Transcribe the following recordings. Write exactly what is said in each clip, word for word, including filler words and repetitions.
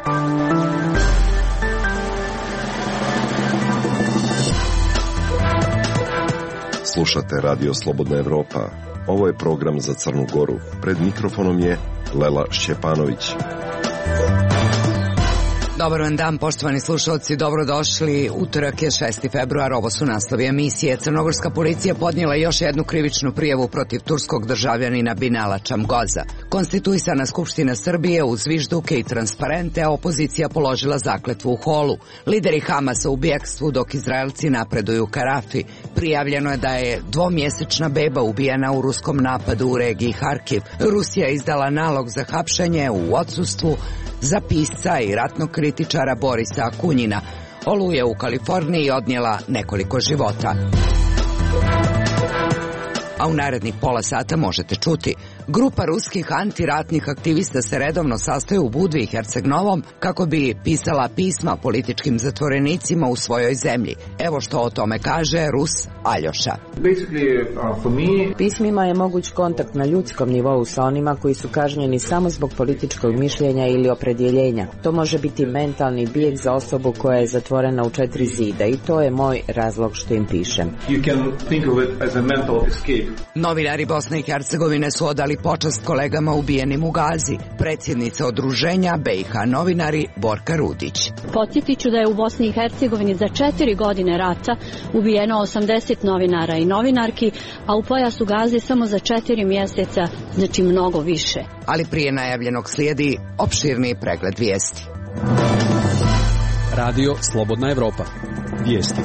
Slušate Radio Slobodna Evropa. Ovo je program za Crnu Goru. Pred mikrofonom je Lela Šćepanović. Dobar vam dan, poštovani slušalci, dobrodošli. Utorak je šesti februar, ovo su naslovi emisije. Crnogorska policija podnijela još jednu krivičnu prijavu protiv turskog državljanina Binala Čamgoza. Konstituisana Skupština Srbije uz zvižduke i transparente, opozicija položila zakletvu u holu. Lideri Hamasa u bjekstvu dok Izraelci napreduju ka Rafi. Prijavljeno je da je dvomjesečna beba ubijena u ruskom napadu u regiji Harkiv. Rusija je izdala nalog za hapšenje u odsustvu za pisca i ratnog kritičara Borisa Akunjina. Oluja u Kaliforniji odnijela nekoliko života. A u narednih pola sata možete čuti: grupa ruskih antiratnih aktivista se redovno sastaje u Budvi i Herceg-Novom kako bi pisala pisma političkim zatvorenicima u svojoj zemlji. Evo što o tome kaže Rus Aljoša. Pismima je moguć kontakt na ljudskom nivou sa onima koji su kažnjeni samo zbog političkog mišljenja ili opredjeljenja. To može biti mentalni bijeg za osobu koja je zatvorena u četiri zida i to je moj razlog što im pišem. Novinari Bosne i Hercegovine su odali počast kolegama ubijenim u Gazi. Predsjednica udruženja B i H novinari Borka Rudić. Podsjetit ću da je u Bosni i Hercegovini za četiri godine rata ubijeno osamdeset novinara i novinarki, a u pojasu Gaze samo za četiri mjeseca, znači mnogo više. Ali prije najavljenog slijedi opširniji pregled vijesti. Radio Slobodna Evropa. Vijesti.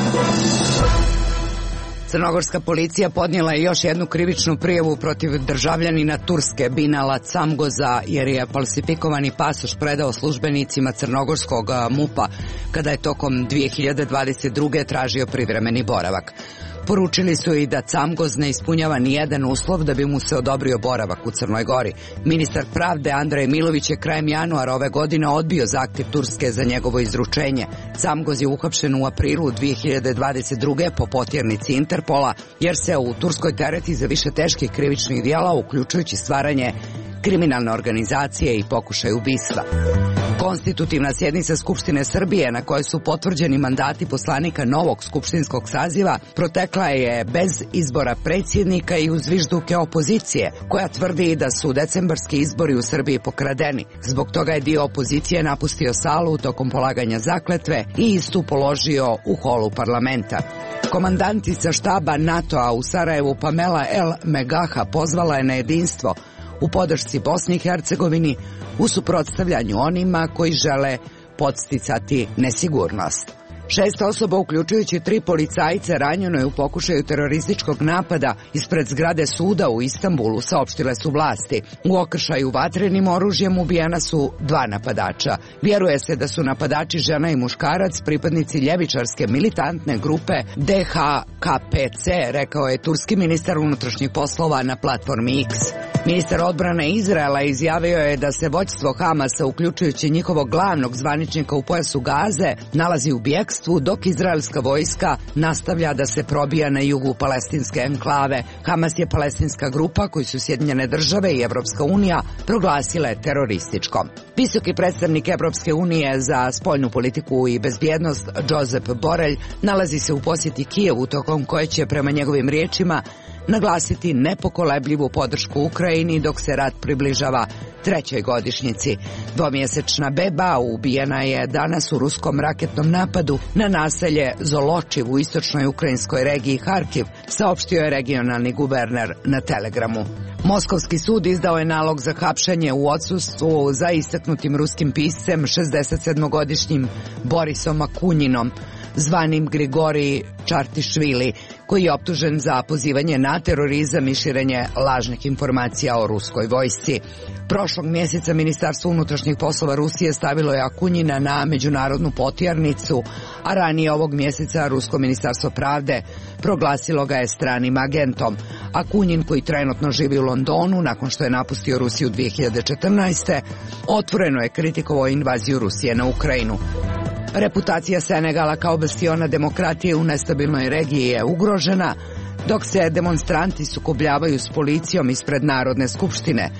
Crnogorska policija podnijela je još jednu krivičnu prijavu protiv državljanina Turske Binala Čamgoza jer je falsifikovani pasoš predao službenicima crnogorskog MUP-a kada je tokom dvije hiljade dvadeset druge tražio privremeni boravak. Poručili su i da Čamgoz ne ispunjava ni jedan uslov da bi mu se odobrio boravak u Crnoj Gori. Ministar pravde Andrej Milović je krajem januara ove godine odbio zahtjev Turske za njegovo izručenje. Čamgoz je uhapšen u aprilu dvije hiljade dvadeset druge po potjernici Interpola jer se u Turskoj tereti za više teških krivičnih djela, uključujući stvaranje kriminalne organizacije i pokušaj ubistva. Konstitutivna sjednica Skupštine Srbije na kojoj su potvrđeni mandati poslanika novog skupštinskog saziva protekla je bez izbora predsjednika i uz zvižduke opozicije, koja tvrdi da su decembarski izbori u Srbiji pokradeni. Zbog toga je dio opozicije napustio salu tokom polaganja zakletve i istu položio u holu parlamenta. Komandantica štaba NATO-a u Sarajevu Pamela El Megaha pozvala je na jedinstvo u podršci Bosni i Hercegovini u suprotstavljanju onima koji žele podsticati nesigurnost. Šest osoba, uključujući tri policajce, ranjeno je u pokušaju terorističkog napada ispred zgrade suda u Istanbulu, saopštile su vlasti. U okršaju vatrenim oružjem ubijena su dva napadača. Vjeruje se da su napadači žena i muškarac, pripadnici ljevičarske militantne grupe D H K P C, rekao je turski ministar unutrašnjih poslova na platformi X. Ministar odbrane Izraela izjavio je da se vođstvo Hamasa, uključujući njihovog glavnog zvaničnika u pojasu Gaze, nalazi u bjekstvu, dok izraelska vojska nastavlja da se probija na jugu palestinske enklave. Hamas je palestinska grupa koju su Sjedinjene države i Evropska unija proglasile terorističkom. Visoki predstavnik Evropske unije za spoljnu politiku i bezbjednost Josep Borrell nalazi se u posjeti Kijevu, tokom koje će, prema njegovim riječima, naglasiti nepokolebljivu podršku Ukrajini dok se rat približava trećoj godišnjici. Dvomjesečna beba ubijena je danas u ruskom raketnom napadu na naselje Zoločiv u istočnoj ukrajinskoj regiji Harkiv, saopštio je regionalni guverner na Telegramu. Moskovski sud izdao je nalog za hapšenje u odsustvu za istaknutim ruskim piscem šezdesetsedmogodišnjim Borisom Akunjinom, zvanim Grigorij Čartišvili, koji je optužen za pozivanje na terorizam i širenje lažnih informacija o ruskoj vojsci. Prošlog mjeseca Ministarstvo unutrašnjih poslova Rusije stavilo je Akunjina na međunarodnu potjernicu, a ranije ovog mjeseca Rusko ministarstvo pravde proglasilo ga je stranim agentom. Akunjin, koji trenutno živi u Londonu nakon što je napustio Rusiju dvije hiljade četrnaeste. otvoreno je kritikovao invaziju Rusije na Ukrajinu. Reputacija Senegala kao bastiona demokratije u nestabilnoj regiji je ugrožena, dok se demonstranti sukobljavaju s policijom ispred Narodne skupštine,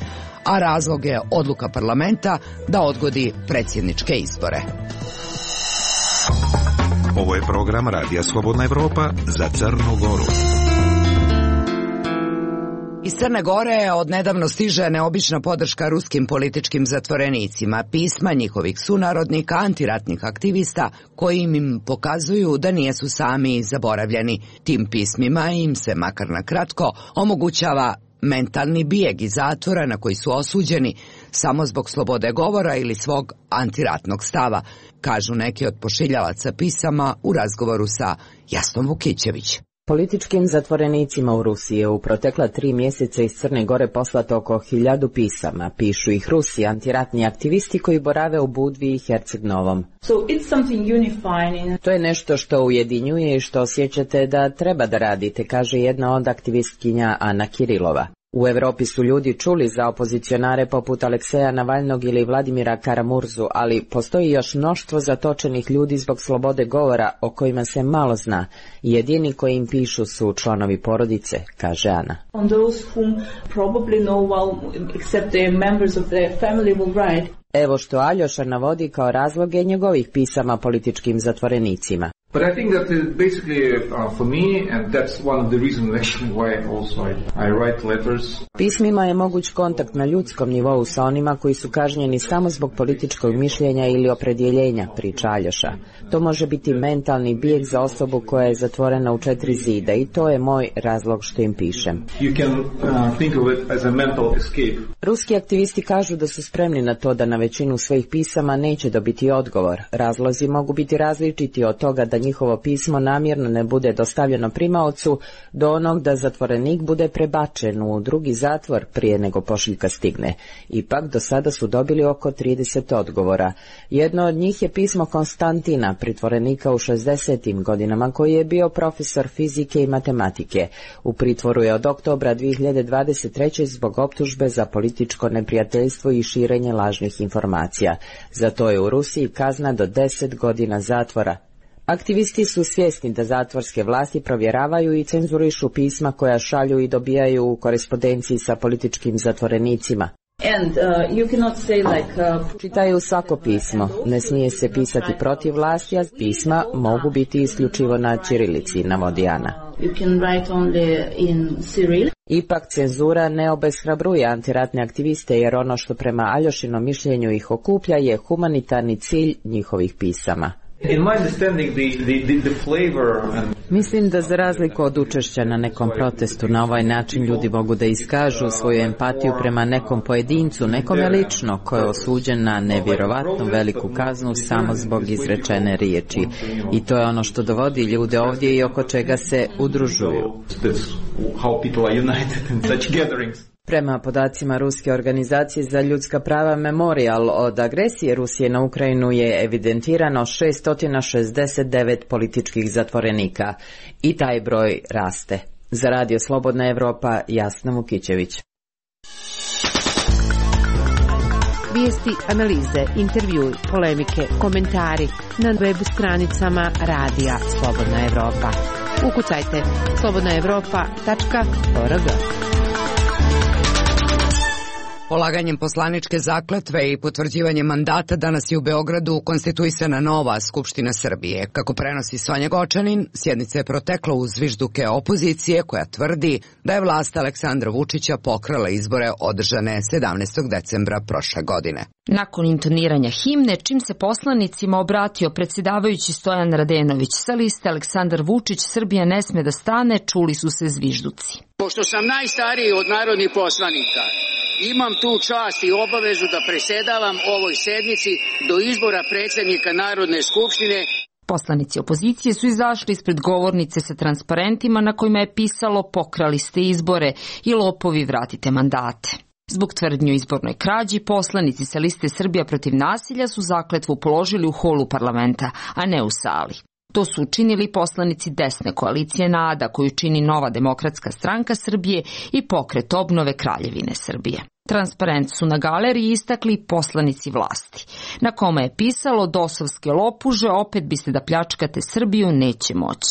a razlog je odluka parlamenta da odgodi predsjedničke izbore. Ovo je program Radija Slobodna Evropa za Crnu Goru. Iz Crne Gore od nedavno stiže neobična podrška ruskim političkim zatvorenicima, pisma njihovih sunarodnika, antiratnih aktivista koji im pokazuju da nijesu sami zaboravljeni. Tim pismima im se, makar na kratko, omogućava mentalni bijeg iz zatvora na koji su osuđeni samo zbog slobode govora ili svog antiratnog stava, kažu neki od pošiljalaca pisama u razgovoru sa Jasnom Vukićević. Političkim zatvorenicima u Rusiji je u protekla tri mjeseca iz Crne Gore poslato oko hiljadu pisama. Pišu ih Rusi, antiratni aktivisti koji borave u Budvi i Herceg Novom. So it's something unifying. To je nešto što ujedinjuje i što osjećate da treba da radite, kaže jedna od aktivistkinja Ana Kirilova. U Europi su ljudi čuli za opozicionare poput Alekseja Navalnog ili Vladimira Karamurzu, ali postoji još mnoštvo zatočenih ljudi zbog slobode govora o kojima se malo zna. Jedini koji im pišu su članovi porodice, kaže Ana. On those whom probably know well, except the members of their family will write. Evo što Aljoša navodi kao razloge njegovih pisama političkim zatvorenicima. But I think that is basically uh, for me, and that's one of the reasons actually why also I, I write letters. Pismima je moguć kontakt na ljudskom nivou sa onima koji su kažnjeni samo zbog političkog mišljenja ili opredjeljenja, priča Aljoša. To može biti mentalni bijeg za osobu koja je zatvorena u četiri zida i to je moj razlog što im pišem. You can uh, think of it as a mental escape. Ruski aktivisti kažu da su spremni na to da na većinu svojih pisama neće dobiti odgovor. Razlozi mogu biti različiti od toga da njihovo pismo namjerno ne bude dostavljeno primaocu do onog da zatvorenik bude prebačen u drugi zatvor prije nego pošiljka stigne. Ipak do sada su dobili oko trideset odgovora. Jedno od njih je pismo Konstantina, pritvorenika u šezdesetim godinama koji je bio profesor fizike i matematike. U pritvoru je od oktobra dvije hiljade dvadeset treće zbog optužbe za političko neprijateljstvo i širenje lažnih informacija. Za to je u Rusiji kazna do deset godina zatvora. Aktivisti su svjesni da zatvorske vlasti provjeravaju i cenzurišu pisma koja šalju i dobijaju u korespondenciji sa političkim zatvorenicima. And uh, you cannot say like uh, čitaju svako pismo. Ne smije se pisati protiv vlasti, a pisma mogu biti isključivo na ćirilici, navodi Ana. You can write only in Cyrillic. Ipak cenzura ne obeshrabruje antiratne aktiviste jer ono što prema Aljošinom mišljenju ih okuplja je humanitarni cilj njihovih pisama. In my understanding, the, the, the flavor and... Mislim da za razliku od učešća na nekom protestu, na ovaj način ljudi mogu da iskažu svoju empatiju prema nekom pojedincu, nekome lično, ko je osuđen na nevjerovatno veliku kaznu samo zbog izrečene riječi. I to je ono što dovodi ljude ovdje i oko čega se udružuju. Prema podacima Ruske organizacije za ljudska prava Memorial, od agresije Rusije na Ukrajinu je evidentirano šesto šezdeset devet političkih zatvorenika i taj broj raste. Za Radio Slobodna Evropa, Jasna Vukićević. Vijesti, analize, intervjui, polemike, komentari na web stranicama Radija Slobodna Evropa. Ukucajte slobodna evropa tačka org. Polaganjem poslaničke zakletve i potvrđivanjem mandata danas je u Beogradu konstituisana nova Skupština Srbije. Kako prenosi Sonja Gočanin, sjednica je protekla uz zvižduke opozicije koja tvrdi da je vlast Aleksandra Vučića pokrala izbore održane sedamnaestog decembra prošle godine. Nakon intoniranja himne, čim se poslanicima obratio predsjedavajući Stojan Radenović sa liste Aleksandar Vučić, Srbija ne sme da stane, čuli su se zvižduci. Pošto sam najstariji od narodnih poslanika, imam tu čast i obavezu da presedavam ovoj sednici do izbora predsjednika Narodne skupštine. Poslanici opozicije su izašli ispred govornice sa transparentima na kojima je pisalo "Pokrali ste izbore" i "Lopovi, vratite mandate". Zbog tvrdnje o izbornoj krađi, poslanici sa liste Srbija protiv nasilja su zakletvu položili u holu parlamenta, a ne u sali. To su učinili poslanici desne koalicije NADA, koju čini Nova demokratska stranka Srbije i Pokret obnove Kraljevine Srbije. Transparent su na galeriji istakli poslanici vlasti, na kome je pisalo "Dosovske lopuže, opet biste da pljačkate Srbiju, neće moći".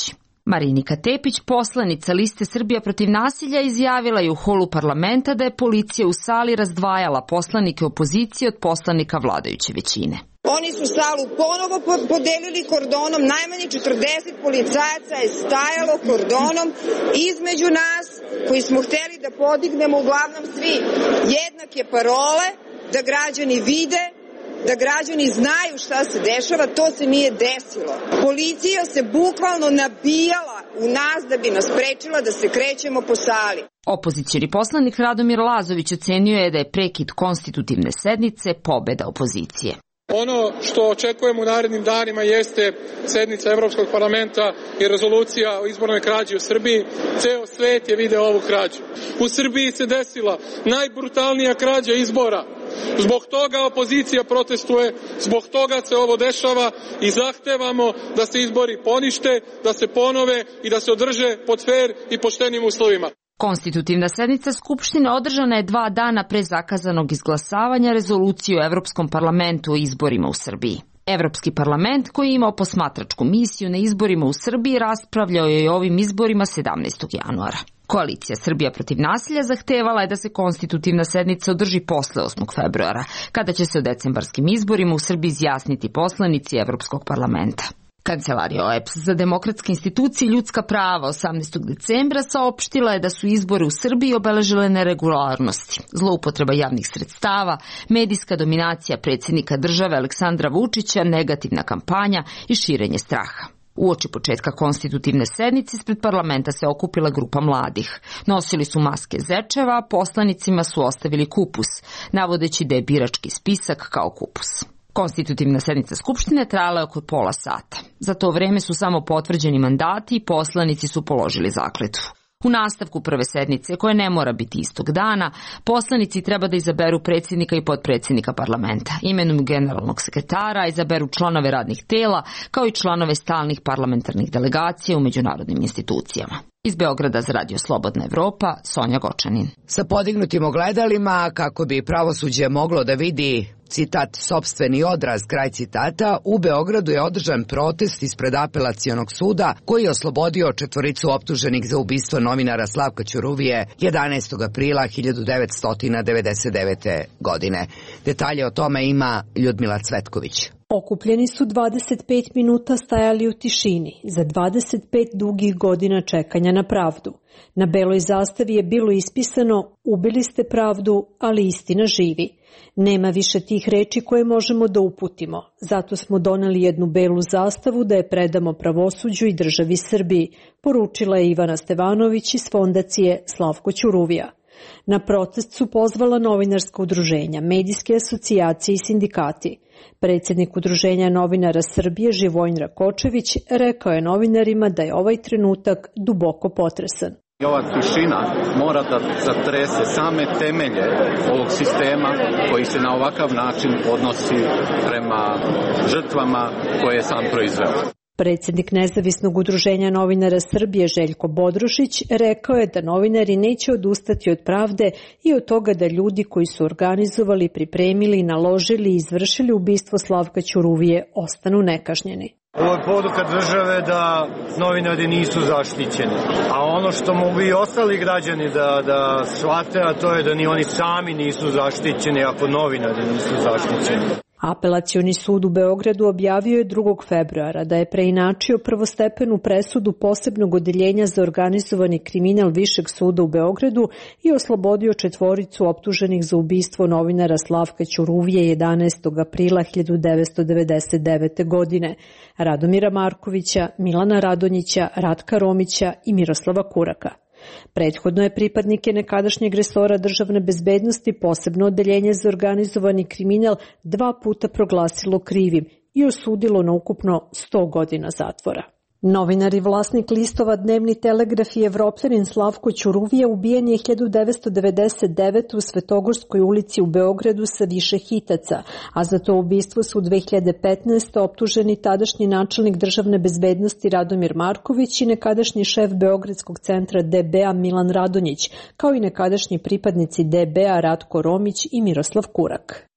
Marinika Tepić, poslanica liste Srbija protiv nasilja, izjavila je u holu parlamenta da je policija u sali razdvajala poslanike opozicije od poslanika vladajuće većine. Oni su salu ponovo podelili kordonom, najmanje četrdeset policajaca je stajalo kordonom između nas koji smo hteli da podignemo uglavnom svi jednake parole, da građani vide, da građani znaju šta se dešava, to se nije desilo. Policija se bukvalno nabijala u nas da bi nas sprečila da se krećemo po sali. Opozicioni poslanik Radomir Lazović ocenio je da je prekid konstitutivne sednice pobeda opozicije. Ono što očekujemo u narednim danima jeste sednica Evropskog parlamenta i rezolucija o izbornoj krađi u Srbiji. Ceo svet je video ovu krađu. U Srbiji se desila najbrutalnija krađa izbora. Zbog toga opozicija protestuje, zbog toga se ovo dešava i zahtevamo da se izbori ponište, da se ponove i da se održe pod fer i poštenim uslovima. Konstitutivna sednica Skupštine održana je dva dana pre zakazanog izglasavanja rezolucije o Evropskom parlamentu o izborima u Srbiji. Evropski parlament, koji je imao posmatračku misiju na izborima u Srbiji, raspravljao je i ovim izborima sedamnaestog januara. Koalicija Srbija protiv nasilja zahtevala je da se konstitutivna sednica održi posle osmog februara, kada će se o decembarskim izborima u Srbiji izjasniti poslanici Evropskog parlamenta. Kancelarija O E P S za demokratske institucije i ljudska prava osamnaestog decembra saopštila je da su izbore u Srbiji obeležile neregularnosti, zloupotreba javnih sredstava, medijska dominacija predsjednika države Aleksandra Vučića, negativna kampanja i širenje straha. Uoči početka konstitutivne sednice ispred parlamenta se okupila grupa mladih. Nosili su maske zečeva, a poslanicima su ostavili kupus, navodeći da je birački spisak kao kupus. Konstitutivna sednica Skupštine trajala je oko pola sata. Za to vreme su samo potvrđeni mandati i poslanici su položili zakletvu. U nastavku prve sednice, koje ne mora biti istog dana, poslanici treba da izaberu predsjednika i potpredsjednika parlamenta, imenuju generalnog sekretara, izaberu članove radnih tela, kao i članove stalnih parlamentarnih delegacija u međunarodnim institucijama. Iz Beograda za Radio Slobodna Evropa, Sonja Gočanin. Sa podignutim ogledalima, kako bi pravosuđe moglo da vidi, citat, sopstveni odraz, kraj citata, u Beogradu je održan protest ispred apelacionog suda koji je oslobodio četvoricu optuženih za ubistvo novinara Slavka Ćuruvije jedanaestog aprila hiljadu devetsto devedeset devete. godine. Detalje o tome ima Ljudmila Cvetković. Okupljeni su dvadeset pet minuta stajali u tišini za dvadeset pet dugih godina čekanja na pravdu. Na beloj zastavi je bilo ispisano: ubili ste pravdu, ali istina živi. Nema više tih reči koje možemo da uputimo. Zato smo doneli jednu belu zastavu da je predamo pravosuđu i državi Srbiji, poručila je Ivana Stevanović iz fondacije Slavko Ćuruvija. Na protest su pozvala novinarska udruženja, medijske asocijacije i sindikati. Predsjednik Udruženja novinara Srbije Živojin Rakočević rekao je novinarima da je ovaj trenutak duboko potresan. I ova tišina mora da zatrese same temelje ovog sistema koji se na ovakav način odnosi prema žrtvama koje je sam proizveo. Predsjednik Nezavisnog udruženja novinara Srbije Željko Bodrušić rekao je da novinari neće odustati od pravde i od toga da ljudi koji su organizovali, pripremili, naložili i izvršili ubistvo Slavka Ćuruvije ostanu nekažnjeni. Ovo je poruka države da novinari nisu zaštićeni. A ono što mogu i ostali građani da, da shvate, a to je da ni oni sami nisu zaštićeni ako novinari nisu zaštićeni. Apelacioni sud u Beogradu objavio je drugog februara da je preinačio prvostepenu presudu posebnog odeljenja za organizovani kriminal Višeg suda u Beogradu i oslobodio četvoricu optuženih za ubistvo novinara Slavka Ćuruvije jedanaestog aprila hiljadu devetsto devedeset devete. godine, Radomira Markovića, Milana Radonjića, Ratka Romića i Miroslava Kuraka. Prethodno je pripadnike nekadašnjeg resora državne bezbednosti posebno odeljenje za organizovani kriminal dva puta proglasilo krivim i osudilo na ukupno sto godina zatvora. Novinar i vlasnik listova Dnevni telegraf i Evropljanin Slavko Ćuruvija ubijen je hiljadu devetsto devedeset devete. u Svetogorskoj ulici u Beogradu sa više hitaca, a za to ubistvo su u dve hiljade petnaeste. optuženi tadašnji načelnik državne bezbednosti Radomir Marković i nekadašnji šef Beogradskog centra D B A Milan Radonjić, kao i nekadašnji pripadnici D B A Ratko Romić i Miroslav Kurak.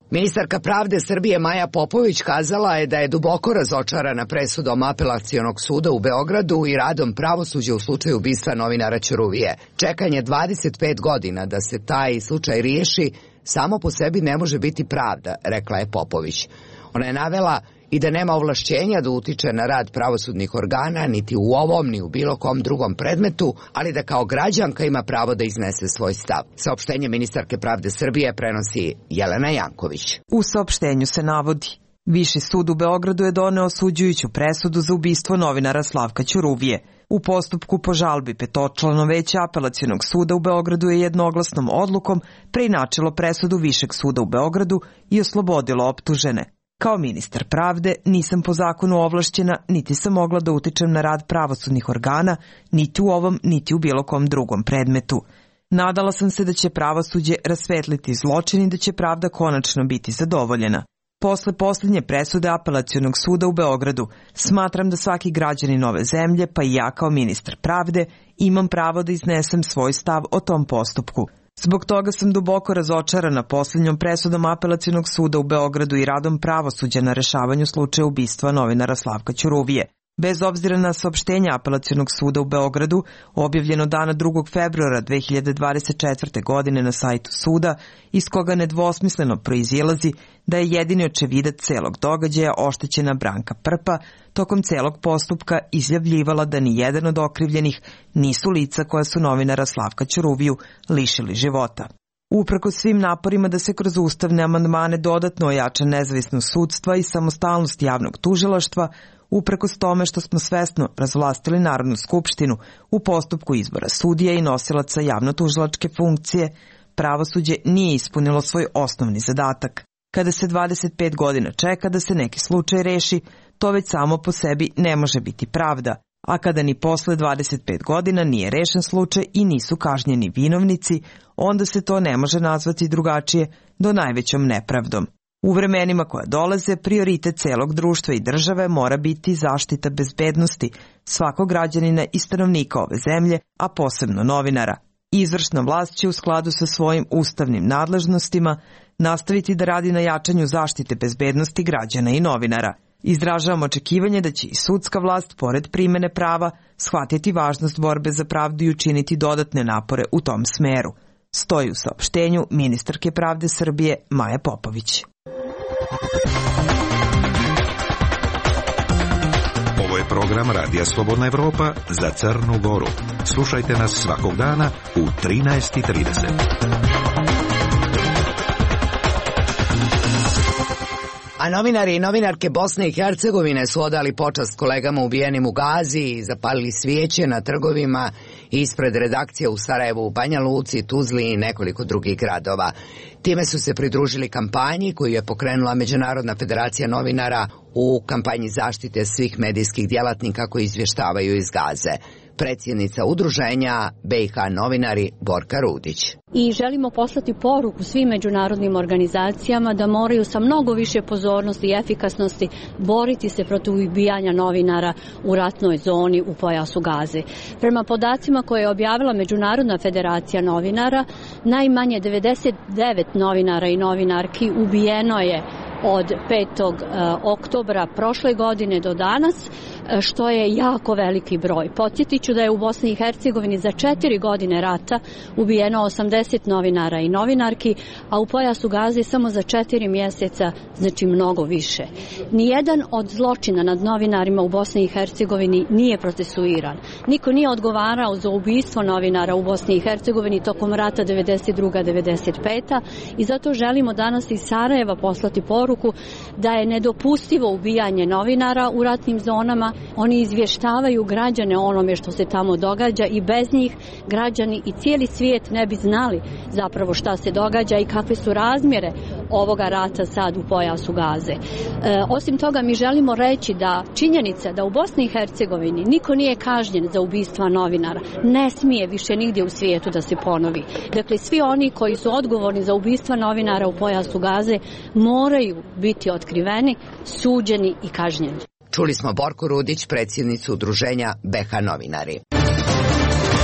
Ministarka pravde Srbije Maja Popović kazala je da je duboko razočarana presudom Apelacionog suda u Beogradu i radom pravosuđa u slučaju ubistva novinara Ćuruvije. Čekanje dvadeset pet godina da se taj slučaj riješi samo po sebi ne može biti pravda, rekla je Popović. Ona je navela i da nema ovlašćenja da utiče na rad pravosudnih organa, niti u ovom, ni u bilo kom drugom predmetu, ali da kao građanka ima pravo da iznese svoj stav. Saopštenje ministarke pravde Srbije prenosi Jelena Janković. U saopštenju se navodi: Viši sud u Beogradu je doneo osuđujuću presudu za ubistvo novinara Slavka Ćuruvije. U postupku po žalbi petočlano veće Apelacionog suda u Beogradu je jednoglasnom odlukom preinačilo presudu Višeg suda u Beogradu i oslobodilo optužene. Kao ministar pravde nisam po zakonu ovlašćena, niti sam mogla da utičem na rad pravosudnih organa, niti u ovom, niti u bilo kom drugom predmetu. Nadala sam se da će pravosuđe rasvetliti zločin i da će pravda konačno biti zadovoljena. Posle posljednje presude Apelacionog suda u Beogradu, smatram da svaki građanin ove zemlje, pa i ja kao ministar pravde, imam pravo da iznesem svoj stav o tom postupku. Zbog toga sam duboko razočarana posljednjom presudom Apelacionog suda u Beogradu i radom pravosuđa na rešavanju slučaja ubistva novinara Slavka Ćuruvije. Bez obzira na saopštenje Apelacionog suda u Beogradu, objavljeno dana drugog februara dve hiljade dvadeset četvrte. godine na sajtu suda, iz koga nedvosmisleno proizilazi da je jedini očevidac celog događaja oštećena Branka Prpa, tokom celog postupka izjavljivala da ni jedan od okrivljenih nisu lica koja su novinara Slavka Ćuruviju lišili života. Uprkos svim naporima da se kroz ustavne amandmane dodatno ojača nezavisnost sudstva i samostalnost javnog tužilaštva, uprkos tome što smo svesno razvlastili Narodnu skupštinu u postupku izbora sudija i nosilaca javno-tužilačke funkcije, pravosuđe nije ispunilo svoj osnovni zadatak. Kada se dvadeset pet godina čeka da se neki slučaj reši, to već samo po sebi ne može biti pravda, a kada ni posle dvadeset pet godina nije rešen slučaj i nisu kažnjeni vinovnici, onda se to ne može nazvati drugačije do najvećom nepravdom. U vremenima koja dolaze, prioritet celog društva i države mora biti zaštita bezbednosti svakog građanina i stanovnika ove zemlje, a posebno novinara. Izvršna vlast će u skladu sa svojim ustavnim nadležnostima nastaviti da radi na jačanju zaštite bezbednosti građana i novinara. Izražavam očekivanje da će i sudska vlast, pored primene prava, shvatiti važnost borbe za pravdu i učiniti dodatne napore u tom smeru. Stoji u saopštenju ministarke pravde Srbije Maje Popović. Ovo je program Radija Slobodna Evropa za Crnu Goru. Slušajte nas svakog dana u trinaest i trideset. A novinari i novinarke Bosne i Hercegovine su odali počast kolegama ubijenim u Gazi i zapalili svijeće na trgovima ispred redakcije u Sarajevu, u Banja Luci, Tuzli i nekoliko drugih gradova. Time su se pridružili kampanji koju je pokrenula Međunarodna federacija novinara u kampanji zaštite svih medijskih djelatnika koji izvještavaju iz Gaze. Predsjednica udruženja B i H novinari Borka Rudić. I želimo poslati poruku svim međunarodnim organizacijama da moraju sa mnogo više pozornosti i efikasnosti boriti se protiv ubijanja novinara u ratnoj zoni u pojasu Gaze. Prema podacima koje je objavila Međunarodna federacija novinara, najmanje devedeset devet novinara i novinarki ubijeno je od petog oktobra prošle godine do danas, što je jako veliki broj. Podsjetit ću da je u Bosni i Hercegovini za četiri godine rata ubijeno osamdeset novinara i novinarki, a u pojasu Gaze samo za četiri mjeseca, znači mnogo više. Nijedan od zločina nad novinarima u Bosni i Hercegovini nije procesuiran. Niko nije odgovarao za ubistvo novinara u Bosni i Hercegovini tokom rata devedeset druga devedeset peta i zato želimo danas iz Sarajeva poslati poruku da je nedopustivo ubijanje novinara u ratnim zonama. Oni izvještavaju građane o onome što se tamo događa i bez njih građani i cijeli svijet ne bi znali zapravo šta se događa i kakve su razmjere ovoga rata sad u pojasu Gaze. E, osim toga mi želimo reći da činjenica da u Bosni i Hercegovini niko nije kažnjen za ubistva novinara ne smije više nigdje u svijetu da se ponovi. Dakle, svi oni koji su odgovorni za ubistva novinara u pojasu Gaze moraju biti otkriveni, suđeni i kažnjeni. Čuli smo Borku Rudić, predsjednicu udruženja B H novinari.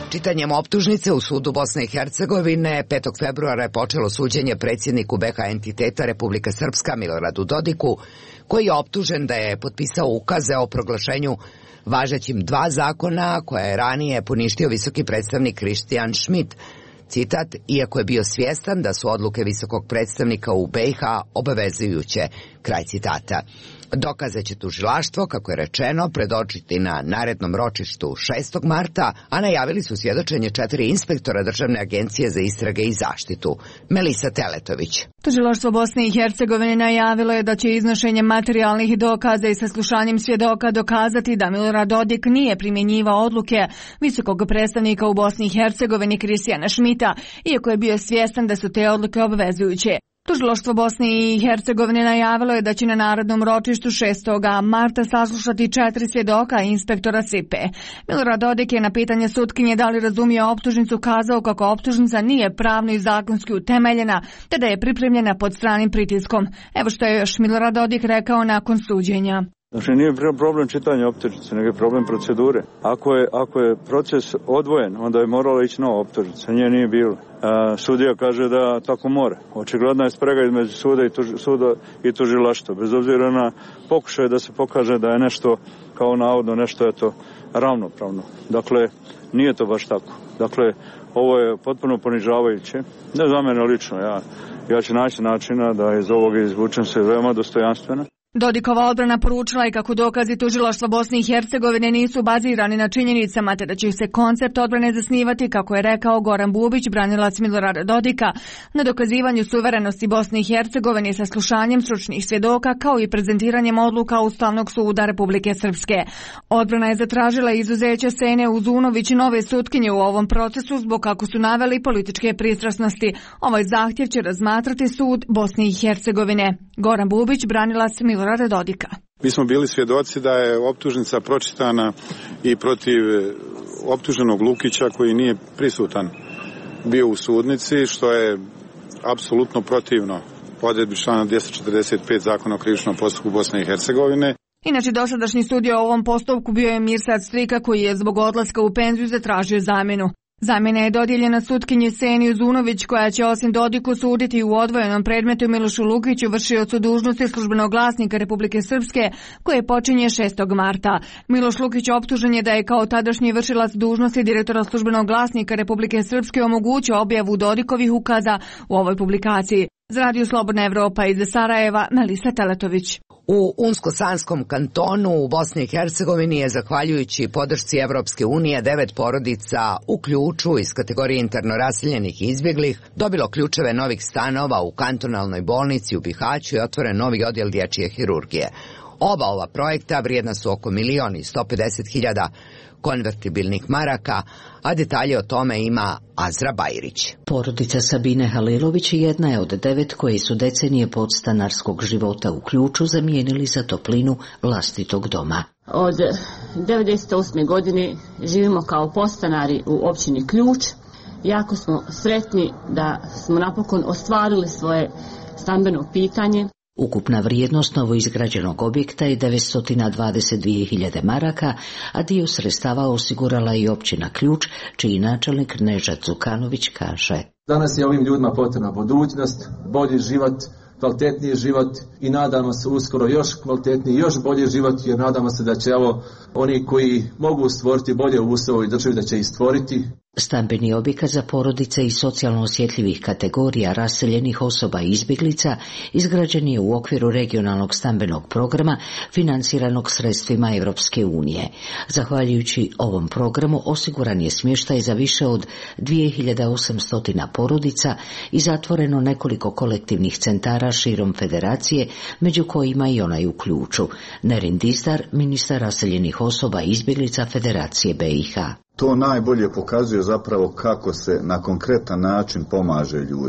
Čitanjem optužnice u sudu Bosne i Hercegovine petog februara je počelo suđenje predsjedniku be ha entiteta Republika Srpska Miloradu Dodiku, koji je optužen da je potpisao ukaze o proglašenju važećim dva zakona koje je ranije poništio visoki predstavnik Kristijan Šmit. Citat, iako je bio svjestan da su odluke visokog predstavnika u be ha obavezujuće, kraj citata. Dokaze će tužilaštvo, kako je rečeno, predočiti na narednom ročištu šestog marta, a najavili su svjedočenje četiri inspektora Državne agencije za istrage i zaštitu. Melisa Teletović. Tužilaštvo Bosne i Hercegovine najavilo je da će iznošenjem materijalnih dokaza i saslušanjem svjedoka dokazati da Milorad Dodik nije primjenjivao odluke visokog predstavnika u Bosni i Hercegovini Kristijana Šmita, iako je bio svjestan da su te odluke obvezujuće. Tužilaštvo Bosne i Hercegovine najavilo je da će na narodnom ročištu šestog marta saslušati četiri svjedoka inspektora S I P E. Milorad Dodik je na pitanje sutkinje da li razumije optužnicu kazao kako optužnica nije pravno i zakonski utemeljena, te da je pripremljena pod stranim pritiskom. Evo što je još Milorad Dodik rekao nakon suđenja. Znači nije problem čitanja optužnice, nego je problem procedure. Ako je, ako je proces odvojen, onda je morala ići nova optužnica, nje nije bilo. A, sudija kaže da tako mora. Očigledna je sprega između suda i, tuž, suda i tužilaštva, bez obzira na pokušaj da se pokaže da je nešto kao navodno nešto je to ravnopravno. Dakle, nije to baš tako. Dakle, ovo je potpuno ponižavajuće. Ne za mene lično, ja, ja ću naći načina da iz ovoga izvučem se veoma dostojanstveno. Dodikova odbrana poručila je kako dokazi tužilaštva Bosne i Hercegovine nisu bazirani na činjenicama, te da će se koncept odbrane zasnivati, kako je rekao Goran Bubić, branilac Milorada Dodika, na dokazivanju suverenosti Bosne i Hercegovine sa slušanjem stručnih svjedoka, kao i prezentiranjem odluka Ustavnog suda Republike Srpske. Odbrana je zatražila izuzeće Sene Uzunović, nove sutkinje u ovom procesu, zbog kako su naveli političke pristrasnosti. Ovaj zahtjev će razmatrati sud Bosne i Hercegovine. Goran Bubić, branilac Milorada Dodika. Mi smo bili svjedoci da je optužnica pročitana i protiv optuženog Lukića koji nije prisutan bio u sudnici, što je apsolutno protivno odredbi člana dvjesto četrdeset pet Zakona o krivičnom postupku Bosne i Hercegovine. Inače, dosadašnji sudija u ovom postupku bio je Mirsad Strika, koji je zbog odlaska u penziju zatražio zamjenu. Zamjena je dodijeljena sutkinji Seni Uzunović, koja će osim Dodiku suditi u odvojenom predmetu Milošu Lukiću, vršiocu dužnosti službenog glasnika Republike Srpske, koje počinje šestog marta. Miloš Lukić optužen je da je kao tadašnji vršilac dužnosti direktora službenog glasnika Republike Srpske omogućio objavu Dodikovih ukaza u ovoj publikaciji. Za Radio Slobodna Evropa iz Sarajeva, Melisa Teletović. U Unsko-Sanskom kantonu u Bosni i Hercegovini je, zahvaljujući podršci Evropske unije, devet porodica u Ključu iz kategorije interno raseljenih i izbjeglih dobilo ključeve novih stanova u kantonalnoj bolnici u Bihaću i otvoren novi odjel dječje hirurgije. Oba ova projekta vrijedna su oko milion i sto pedeset hiljada konvertibilnih maraka, a detalje o tome ima Azra Bajrić. Porodica Sabine Halilović jedna je od devet koji su decenije podstanarskog života u Ključu zamijenili za toplinu vlastitog doma. Od devedeset osme godine živimo kao podstanari u općini Ključ. Jako smo sretni da smo napokon ostvarili svoje stambeno pitanje. Ukupna vrijednost novoizgrađenog objekta je devetsto dvadeset dvije hiljade maraka, a dio sredstava osigurala i općina Ključ, čiji načelnik Nežad Zukanović kaže. Danas je ovim ljudima potrebna budućnost, bolji život, kvalitetniji život i nadamo se uskoro još kvalitetniji, još bolji život, jer nadamo se da će evo oni koji mogu stvoriti bolje uslove i državi da će ih stvoriti. Stambeni objekat za porodice i socijalno osjetljivih kategorija raseljenih osoba i izbjeglica izgrađen je u okviru regionalnog stambenog programa financiranog sredstvima Europske unije. Zahvaljujući ovom programu osiguran je smještaj za više od dvije hiljade osamsto porodica i zatvoreno nekoliko kolektivnih centara širom federacije, među kojima i onaj u Ključu. Nerin Dizdar, ministar raseljenih osoba i izbjeglica Federacije B i H. To najbolje pokazuje zapravo kako se na konkretan način pomaže ljudima.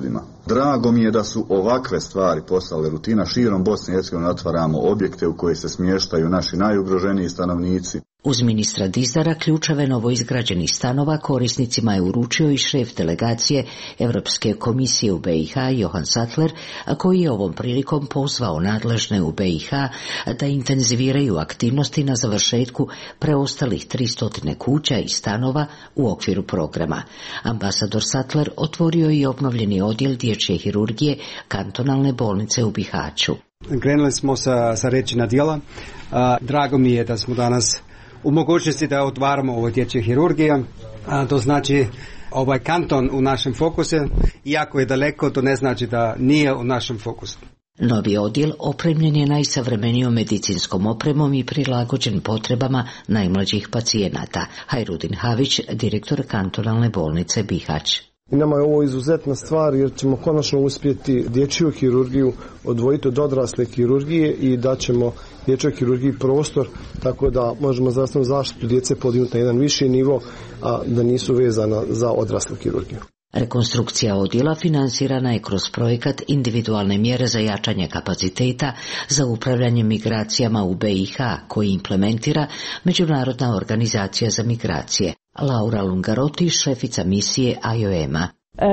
Drago mi je da su ovakve stvari postale rutina. Širom Bosne i Hercegovine otvaramo objekte u koje se smještaju naši najugroženiji stanovnici. Uz ministra Dizdara ključeve novoizgrađenih stanova korisnicima je uručio i šef delegacije Evropske komisije u be i ha Johan Sattler, koji je ovom prilikom pozvao nadležne u be i ha da intenziviraju aktivnosti na završetku preostalih tristo kuća i stanova u okviru programa. Ambasador Sattler otvorio i obnovljeni odjel dječje hirurgije kantonalne bolnice u Bihaću. Krenuli smo sa, sa reči na djela. Drago mi je da smo danas u mogućnosti da otvaramo ovo dječje hirurgije. A, to znači ovaj kanton u našem fokusu, iako je daleko, to ne znači da nije u našem fokusu. Novi odjel opremljen je najsavremenijom medicinskom opremom i prilagođen potrebama najmlađih pacijenata. Hajrudin Havić, direktor kantonalne bolnice Bihać. I nama je ovo izuzetna stvar jer ćemo konačno uspjeti dječju hirurgiju odvojiti od odrasle hirurgije i da ćemo dječjoj hirurgiji prostor tako da možemo zdravstvenu zaštitu djece podignuti na jedan viši nivo, a da nisu vezana za odraslu hirurgiju. Rekonstrukcija odjela finansirana je kroz projekat individualne mjere za jačanje kapaciteta za upravljanje migracijama u be i ha koji implementira Međunarodna organizacija za migracije. Laura Lungarotti, šefica misije I O M-a.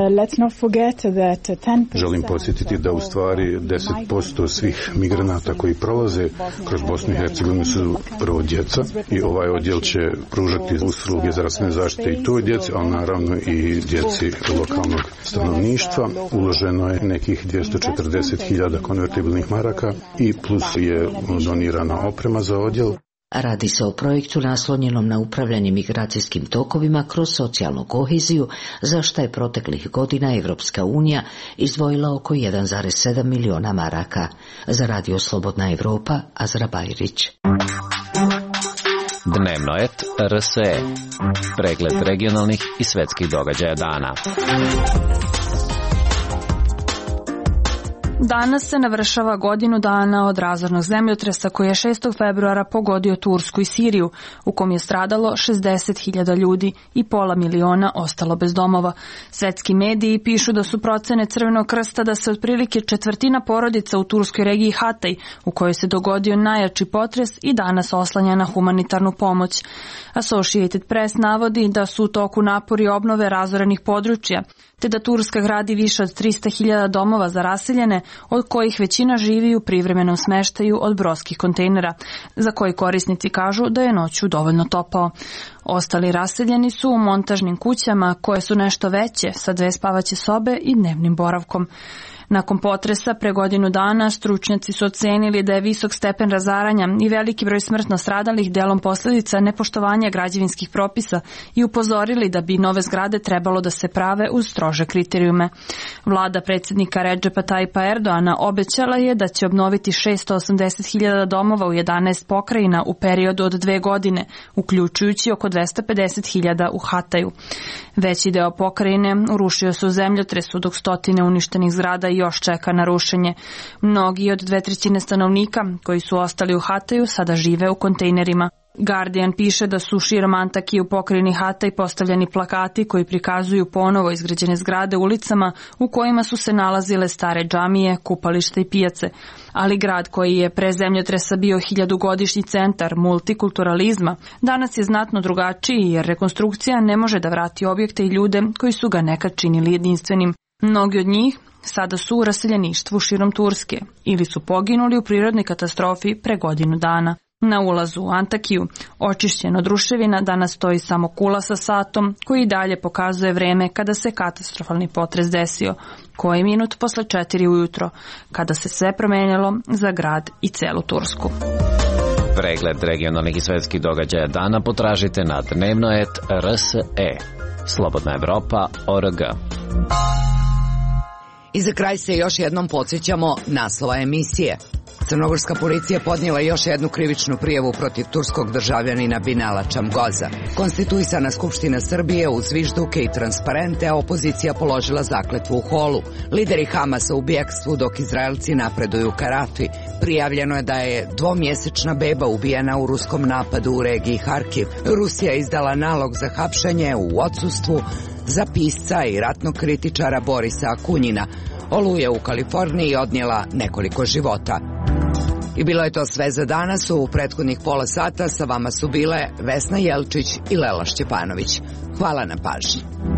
Želim podsjetiti da u stvari deset posto svih migranata koji prolaze kroz Bosnu i Hercegovinu su prvo djeca i ovaj odjel će pružati usluge zdravstvene zaštite i toj djeci, ali naravno i djeci lokalnog stanovništva. Uloženo je nekih dvjesto četrdeset hiljada konvertibilnih maraka i plus je donirana oprema za odjel. Radi se o projektu naslonjenom na upravljanje migracijskim tokovima kroz socijalnu koheziju, za što je proteklih godina Evropska unija izdvojila oko jedan zarez sedam miliona maraka. Za Radio Slobodna Evropa, Azra Bajrić. Dnevnoet R S E. Pregled regionalnih i svetskih događaja dana. Danas se navršava godinu dana od razornog zemljotresa koji je šestog februara pogodio Tursku i Siriju, u kom je stradalo šezdeset hiljada ljudi i pola miliona ostalo bez domova. Svetski mediji pišu da su procene Crvenog krsta da se otprilike četvrtina porodica u turskoj regiji Hatay, u kojoj se dogodio najjači potres, i danas oslanja na humanitarnu pomoć. Associated Press navodi da su u toku napori obnove razorenih područja, te da Turska gradi više od trista hiljada domova za raseljene, od kojih većina živi u privremenom smeštaju od brodskih kontejnera, za koji korisnici kažu da je noću dovoljno topao. Ostali raseljeni su u montažnim kućama koje su nešto veće, sa dve spavaće sobe i dnevnim boravkom. Nakon potresa pre godinu dana stručnjaci su ocenili da je visok stepen razaranja i veliki broj smrtno stradalih delom posljedica nepoštovanja građevinskih propisa i upozorili da bi nove zgrade trebalo da se prave uz strože kriterijume. Vlada predsjednika Redžepa Tajipa Erdoana obećala je da će obnoviti šesto osamdeset hiljada domova u jedanaest pokrajina u periodu od dve godine, uključujući oko dvesta pedeset hiljada u Hataju. Veći deo pokrajine urušio se u zemljotresu, dok stotine uništenih zgrada još čeka na rušenje. Mnogi od dve trećine stanovnika koji su ostali u Hataju sada žive u kontejnerima. Guardian piše da su širom Antakije u pokrajini Hataj postavljeni plakati koji prikazuju ponovo izgrađene zgrade ulicama u kojima su se nalazile stare džamije, kupališta i pijace. Ali grad koji je pre zemljotresa bio hiljadugodišnji centar multikulturalizma danas je znatno drugačiji jer rekonstrukcija ne može da vrati objekte i ljude koji su ga nekad činili jedinstvenim. Mnogi od njih sada su u raseljeništvu širom Turske ili su poginuli u prirodnoj katastrofi pre godinu dana. Na ulazu u Antakiju, očišćen od ruševina, danas stoji samo kula sa satom koji i dalje pokazuje vreme kada se katastrofalni potres desio, koji minut posle četiri ujutro, kada se sve promenilo za grad i celu Tursku. Pregled regionalnih i svetskih događaja dana potražite na dnevnoet R S E. Slobodna Evropa, O R G. I za kraj se još jednom podsjećamo naslova emisije. Crnogorska policija podnijela još jednu krivičnu prijavu protiv turskog državljanina Binala Čamgoza. Konstituisana Skupština Srbije uz zvižduke i transparente, a opozicija položila zakletvu u holu. Lideri Hamasa u bjekstvu dok Izraelci napreduju ka Rafi. Prijavljeno je da je dvomjesečna beba ubijena u ruskom napadu u regiji Harkiv. Rusija je izdala nalog za hapšenje u odsustvu za pisca i ratnog kritičara Borisa Akunjina. Oluja u Kaliforniji odnijela nekoliko života. I bilo je to sve za danas. U prethodnih pola sata sa vama su bile Vesna Jelčić i Lela Šćepanović. Hvala na pažnji.